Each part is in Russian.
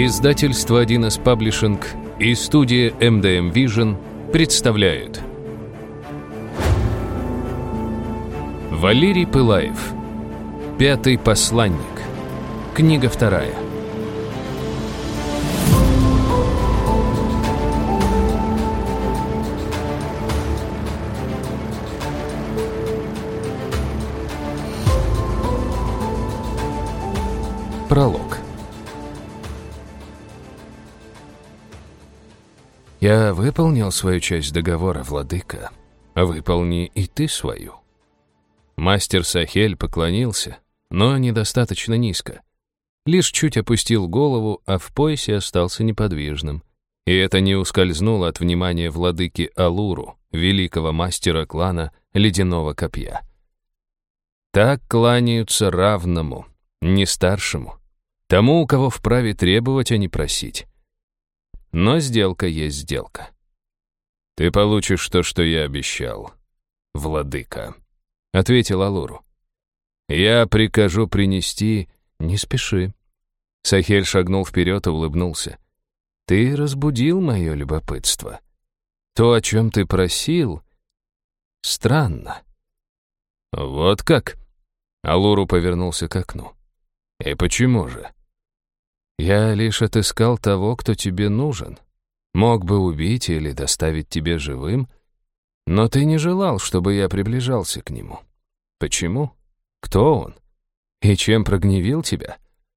Издательство 1С Паблишинг и студия MDM Vision представляют. Валерий Пылаев. Пятый посланник. Книга вторая. Пролог. «Я выполнил свою часть договора, владыка. Выполни и ты свою». Мастер Сахель поклонился, но недостаточно низко. Лишь чуть опустил голову, а в поясе остался неподвижным. И это не ускользнуло от внимания владыки Алуру, великого мастера клана Ледяного Копья. Так кланяются равному, не старшему, тому, у кого вправе требовать, а не просить. Но сделка есть сделка. «Ты получишь то, что я обещал, владыка», — ответил Алуру. «Я прикажу принести...» «Не спеши». Сахель шагнул вперед и улыбнулся. «Ты разбудил мое любопытство. То, о чем ты просил, странно». «Вот как?» Алуру повернулся к окну. «И почему же?» «Я лишь отыскал того, кто тебе нужен. Мог бы убить или доставить тебе живым, но ты не желал, чтобы я приближался к нему. Почему? Кто он? И чем прогневил тебя?»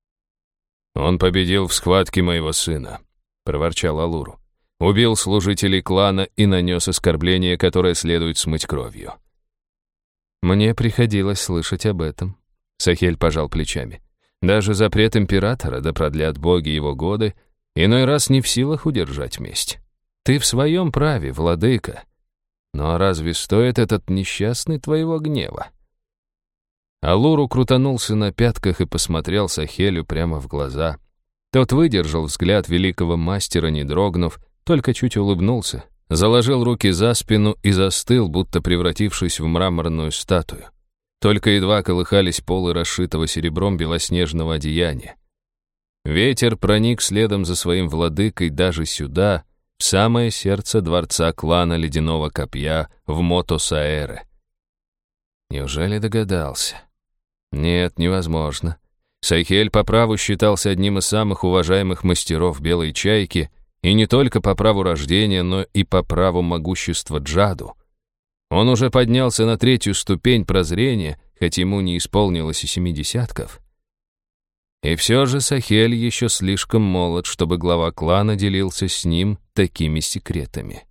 «Он победил в схватке моего сына», — проворчал Алуру. «Убил служителей клана и нанес оскорбление, которое следует смыть кровью». «Мне приходилось слышать об этом», — Сахель пожал плечами. «Даже запрет императора, да продлят боги его годы, иной раз не в силах удержать месть. Ты в своем праве, владыка. Но разве стоит этот несчастный твоего гнева?» Алуру крутанулся на пятках и посмотрел Сахелю прямо в глаза. Тот выдержал взгляд великого мастера, не дрогнув, только чуть улыбнулся, заложил руки за спину и застыл, будто превратившись в мраморную статую. Только едва колыхались полы расшитого серебром белоснежного одеяния. Ветер проник следом за своим владыкой даже сюда, в самое сердце дворца клана Ледяного Копья в Мото-Саэре. Неужели догадался? Нет, невозможно. Сахель по праву считался одним из самых уважаемых мастеров Белой Чайки, и не только по праву рождения, но и по праву могущества Джаду. Он уже поднялся на 3-ю ступень прозрения, хоть ему не исполнилось и 70. И все же Сахель еще слишком молод, чтобы глава клана делился с ним такими секретами.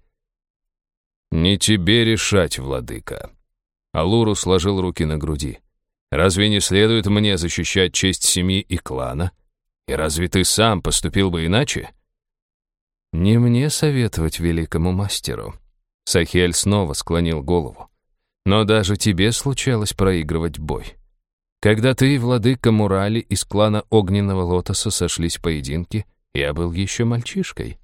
«Не тебе решать, владыка». Алуру сложил руки на груди. «Разве не следует мне защищать честь семьи и клана? И разве ты сам поступил бы иначе?» «Не мне советовать великому мастеру». Сахель снова склонил голову. «Но даже тебе случалось проигрывать бой. Когда ты и владыка Мурали из клана Огненного Лотоса сошлись в поединке, я был еще мальчишкой».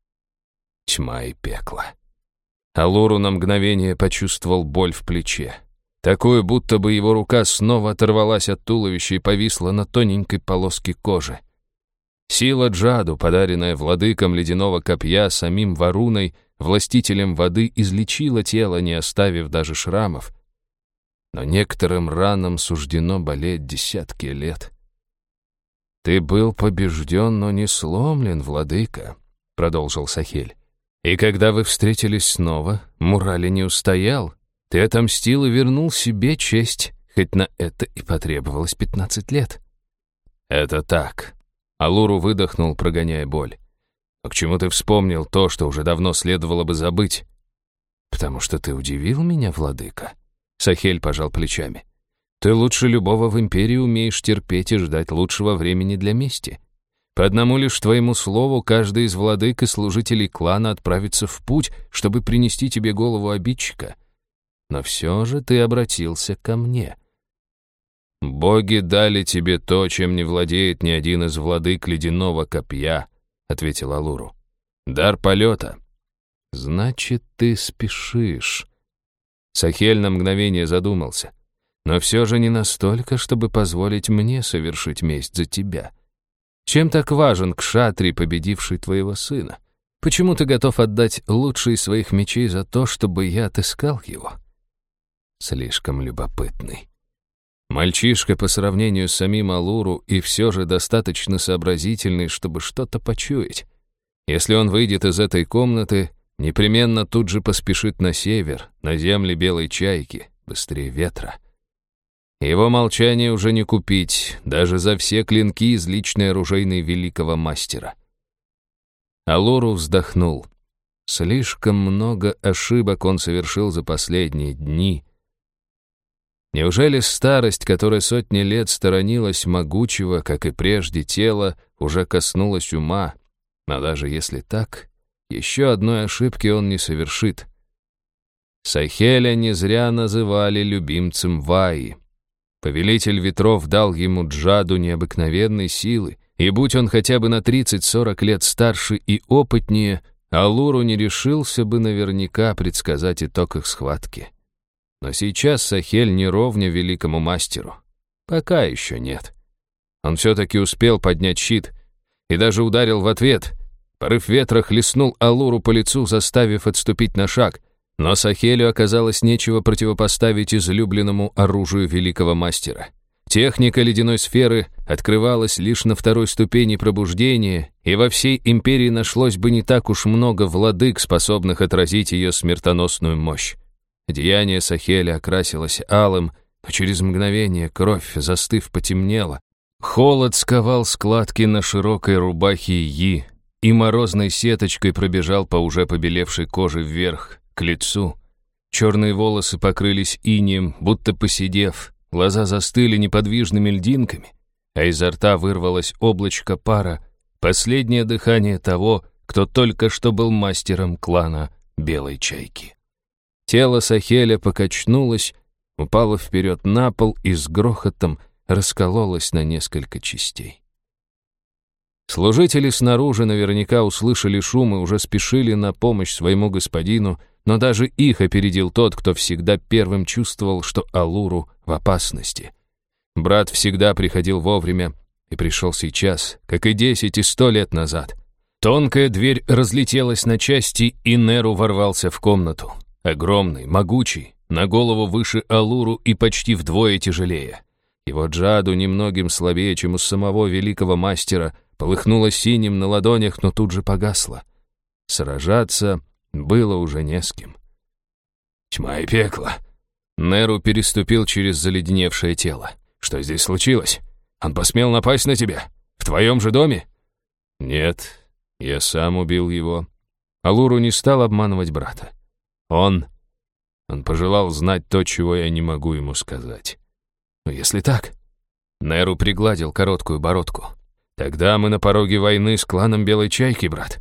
Тьма и пекло. Алуру на мгновение почувствовал боль в плече. Такую, будто бы его рука снова оторвалась от туловища и повисла на тоненькой полоске кожи. Сила Джаду, подаренная владыкам Ледяного Копья самим Варуной, властителем воды, излечила тело, не оставив даже шрамов. Но некоторым ранам суждено болеть десятки лет. «Ты был побежден, но не сломлен, владыка», — продолжил Сахель. «И когда вы встретились снова, Мурали не устоял. Ты отомстил и вернул себе честь, хоть на это и потребовалось 15 лет». «Это так». Алуру выдохнул, прогоняя боль. «А к чему ты вспомнил то, что уже давно следовало бы забыть?» «Потому что ты удивил меня, владыка». Сахель пожал плечами. «Ты лучше любого в империи умеешь терпеть и ждать лучшего времени для мести. По одному лишь твоему слову каждый из владык и служителей клана отправится в путь, чтобы принести тебе голову обидчика. Но все же ты обратился ко мне». «Боги дали тебе то, чем не владеет ни один из владык Ледяного Копья», — ответил Алуру. «Дар полета». «Значит, ты спешишь». Сахель на мгновение задумался. «Но все же не настолько, чтобы позволить мне совершить месть за тебя. Чем так важен кшатри, победивший твоего сына? Почему ты готов отдать лучший из своих мечей за то, чтобы я отыскал его? Слишком любопытный. Мальчишка по сравнению с самим Алуру и все же достаточно сообразительный, чтобы что-то почуять. Если он выйдет из этой комнаты, непременно тут же поспешит на север, на земли белой чайки, быстрее ветра. Его молчание уже не купить, даже за все клинки из личной оружейной великого мастера. Алуру вздохнул. Слишком много ошибок он совершил за последние дни. Неужели старость, которая сотни лет сторонилась могучего, как и прежде, тела, уже коснулась ума? Но даже если так, еще одной ошибки он не совершит. Сахеля не зря называли любимцем Ваи. Повелитель ветров дал ему джаду необыкновенной силы, и будь он хотя бы на 30-40 лет старше и опытнее, Алуру не решился бы наверняка предсказать итог их схватки. Но сейчас Сахель не ровня великому мастеру. Пока еще нет. Он все-таки успел поднять щит и даже ударил в ответ. Порыв ветра хлестнул Алуру по лицу, заставив отступить на шаг, но Сахелю оказалось нечего противопоставить излюбленному оружию великого мастера. Техника ледяной сферы открывалась лишь на второй ступени пробуждения, и во всей империи нашлось бы не так уж много владык, способных отразить ее смертоносную мощь. Деяние Сахеля окрасилось алым, но через мгновение кровь, застыв, потемнела. Холод сковал складки на широкой рубахе Yi и морозной сеточкой пробежал по уже побелевшей коже вверх, к лицу. Черные волосы покрылись инеем, будто поседев, глаза застыли неподвижными льдинками, а изо рта вырвалось облачко пара, последнее дыхание того, кто только что был мастером клана Белой Чайки. Тело Сахеля покачнулось, упало вперед на пол и с грохотом раскололось на несколько частей. Служители снаружи наверняка услышали шум и уже спешили на помощь своему господину, но даже их опередил тот, кто всегда первым чувствовал, что Алуру в опасности. Брат всегда приходил вовремя и пришел сейчас, как и 10 и 100 лет назад. Тонкая дверь разлетелась на части, и Неру ворвался в комнату. Огромный, могучий, на голову выше Алуру и почти вдвое тяжелее. Его джаду немногим слабее, чем у самого великого мастера, полыхнуло синим на ладонях, но тут же погасло. Сражаться было уже не с кем. Тьма и пекло. Неру переступил через заледеневшее тело. Что здесь случилось? Он посмел напасть на тебя? В твоем же доме? Нет, я сам убил его. Алуру не стал обманывать брата. Он пожелал знать то, чего я не могу ему сказать. Но если так... Неру пригладил короткую бородку. Тогда мы на пороге войны с кланом Белой Чайки, брат.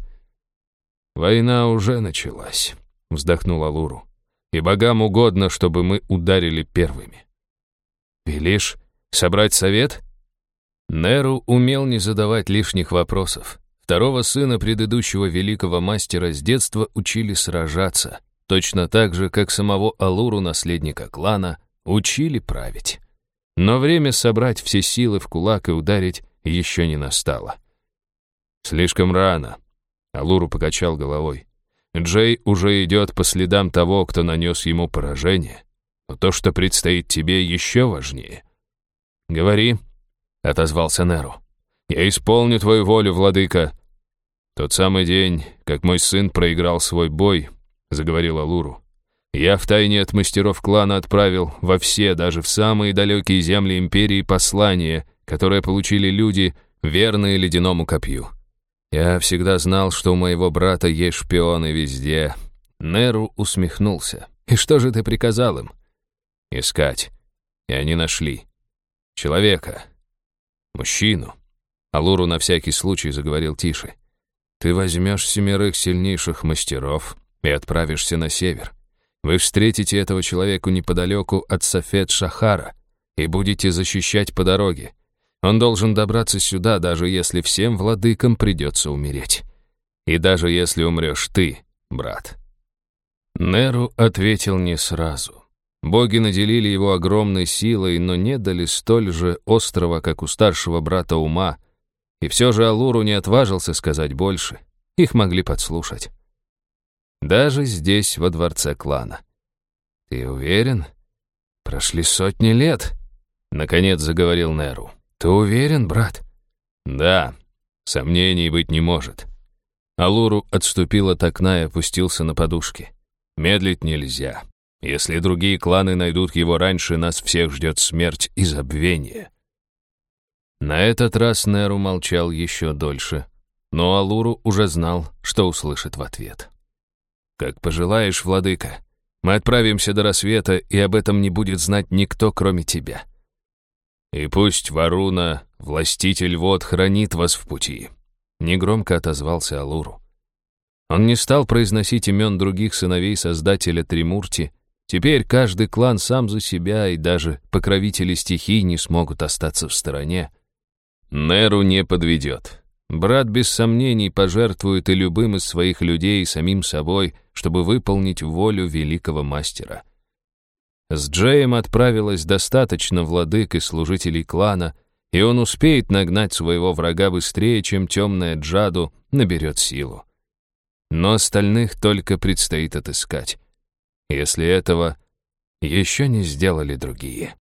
Война уже началась, вздохнул Алуру. И богам угодно, чтобы мы ударили первыми. Велишь собрать совет? Неру умел не задавать лишних вопросов. Второго сына предыдущего великого мастера с детства учили сражаться, точно так же, как самого Алуру, наследника клана, учили править. Но время собрать все силы в кулак и ударить еще не настало. Слишком рано. Алуру покачал головой. Джей уже идет по следам того, кто нанес ему поражение. Но то, что предстоит тебе, еще важнее. «Говори», — отозвался Неру. «Я исполню твою волю, владыка». «Тот самый день, как мой сын проиграл свой бой», — заговорил Алуру, «я втайне от мастеров клана отправил во все, даже в самые далекие земли империи, послания, которые получили люди, верные ледяному копью. Я всегда знал, что у моего брата есть шпионы везде». Неру усмехнулся. «И что же ты приказал им?» «Искать». И они нашли. Человека. Мужчину. Алуру на всякий случай заговорил тише. «Ты возьмешь 7 сильнейших мастеров и отправишься на север. Вы встретите этого человека неподалеку от Сафед-Шахара и будете защищать по дороге. Он должен добраться сюда, даже если всем владыкам придется умереть. И даже если умрешь ты, брат». Неру ответил не сразу. Боги наделили его огромной силой, но не дали столь же острого, как у старшего брата, ума. И все же Алуру не отважился сказать больше. Их могли подслушать. Даже здесь, во дворце клана. «Ты уверен? Прошли сотни лет», — наконец заговорил Неру. «Ты уверен, брат?» «Да, сомнений быть не может». Алуру отступил от окна и опустился на подушки. «Медлить нельзя. Если другие кланы найдут его раньше, нас всех ждет смерть и забвение». На этот раз Неру молчал еще дольше, но Алуру уже знал, что услышит в ответ. «Как пожелаешь, владыка. Мы отправимся до рассвета, и об этом не будет знать никто, кроме тебя. И пусть Варуна, властитель вод, хранит вас в пути», — негромко отозвался Алуру. Он не стал произносить имен других сыновей Создателя Тримурти. Теперь каждый клан сам за себя, и даже покровители стихий не смогут остаться в стороне. Неру не подведет. Брат без сомнений пожертвует и любым из своих людей, и самим собой, чтобы выполнить волю великого мастера. С Джеем отправилось достаточно владык и служителей клана, и он успеет нагнать своего врага быстрее, чем темная Джаду наберет силу. Но остальных только предстоит отыскать, если этого еще не сделали другие.